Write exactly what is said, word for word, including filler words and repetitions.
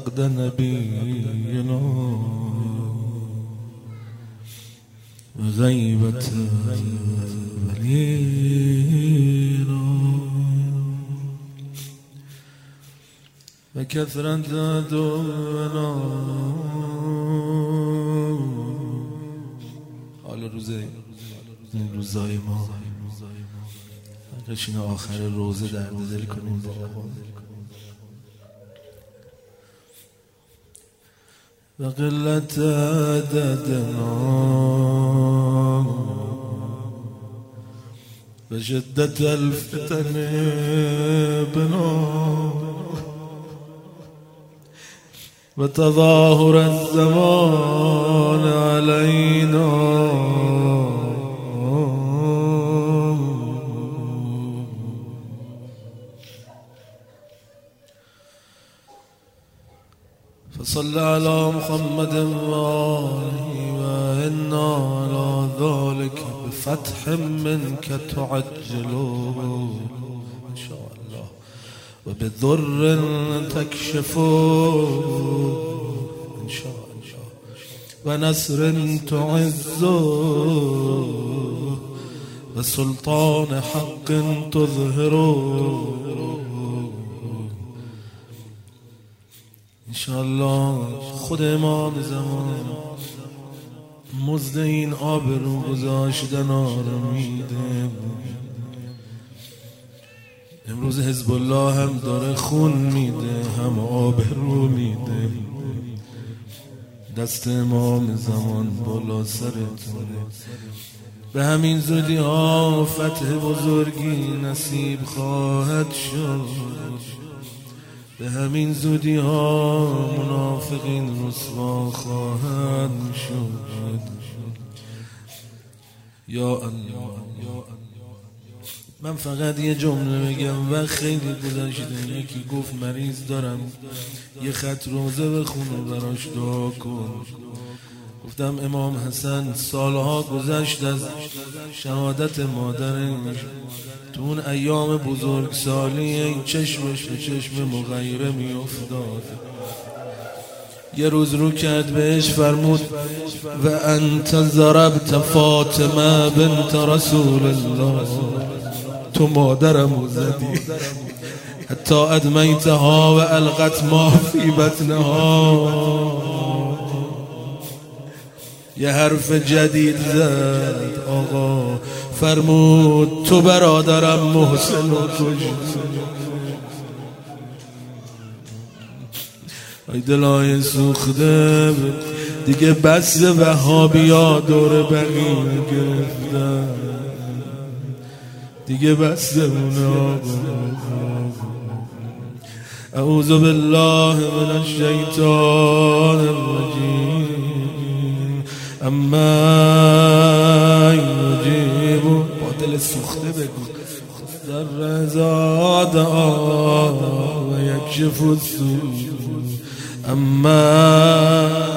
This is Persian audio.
فقد نبينا وغيبة ولينا وكثرة عدونا. حال روزه این روزای ما قشن آخر روزه درد دل کنیم و قلت عددنا و شدت الفتن بنا و تظاهر الزمان علينا فصل على محمد وآله وإنا على ذلك بفتح منك تعجل إن شاء الله وبضر تكشف إن شاء الله ونصر تعز وسلطان حق تظهر انشاءالله. خود امام زمان مزد این آبرو گذاشتن آرم میده. امروز حزب الله هم داره خون میده هم آبرو میده. دست امام زمان بالا سرتونه. به همین زودی ها فتح بزرگی نصیب خواهد شد. به همین زودی ها منافقین رسوا خواهد شد. یا الله. من فقط یه جمله بگم و خیلی گذشته. یکی گفت مریض دارم یه خط روزه بخون و براش دعا کن. گفتم امام حسن سالها گذشت از شهادت مادرش. تو اون ایام بزرگ سالی این چشمش به چشم مغیره می افتاد. یه روز رو کرد بهش فرمود و انت ضربت فاطمه بنت رسول الله. تو مادرمو زدی حتی ادمیتها و القت ما فی بطنها. یه حرف جدید زد آقا. فرمود تو برادرم محسن و کشت. ای دلای سوخته دیگه بس وهابیا دور بقیه گرفتن. دیگه بس اونه آقا. اعوذ بالله من الشیطان الرجیم. اما یجیب با دل سوخته بگو در زاد و یکشف السوء. اما